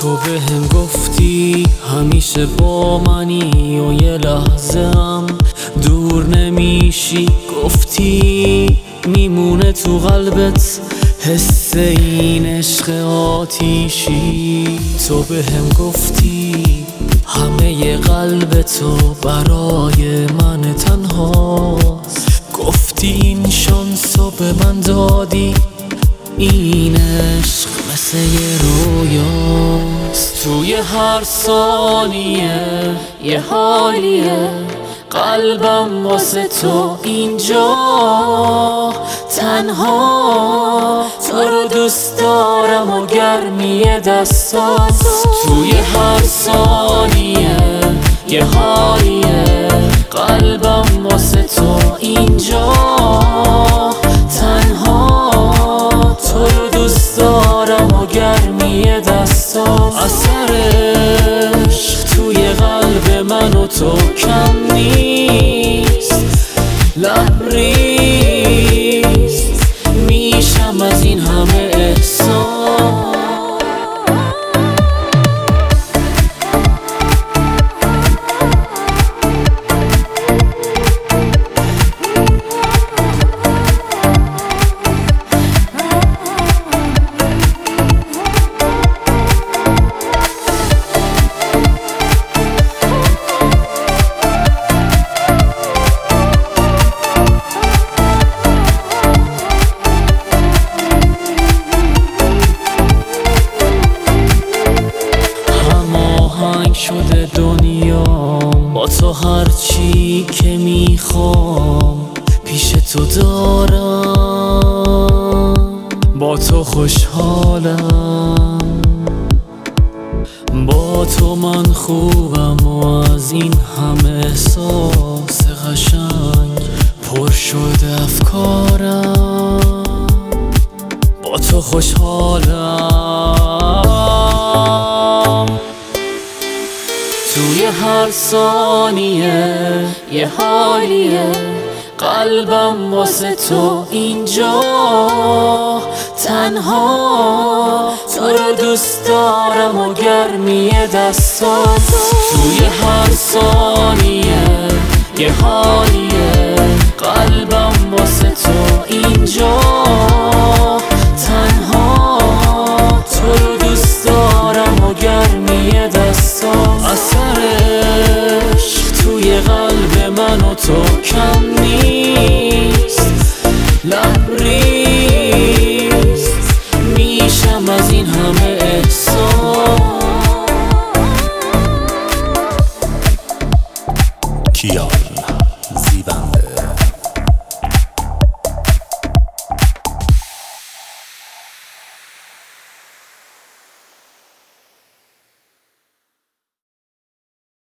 تو بهم گفتی همیشه با منی و یه لحظه هم دور نمیشی، گفتی میمونه تو قلبت حس این عشق آتیشی. تو بهم گفتی همه قلب تو برای من تنهاست، گفتی این شانسو به من دادی، این عشق مثل یه رویاست. توی هر ثانیه یه حالیه، قلبم واسه تو اینجا تنها، تو رو دوست دارم و گرمی دستات. توی هر ثانیه یه حالیه، قلبم واسه تو اینجا تنها، تو رو دوست دارم و گرمی دستات. اثر عشق توی قلب من و تو کم نیست، لبریز میشم از این همه احساس. شده دنیا با تو، هرچی که میخوام پیش تو دارم، با تو خوشحالم، با تو من خوبم و از این همه احساس قشنگ پر شده افکارم، با تو خوشحالم. توی هر ثانیه یه حالیه، قلبم واسه تو اینجا تنها، تو رو دوست دارم و گرمی دستات. توی هر ثانیه یه حالیه، قلبم واسه تو اینجا تنها، تو رو دوست دارم و گرمی دستات. اثر عشق توی قلب من و تو کم نیست، لبریز میشم از این همه احساس. کیا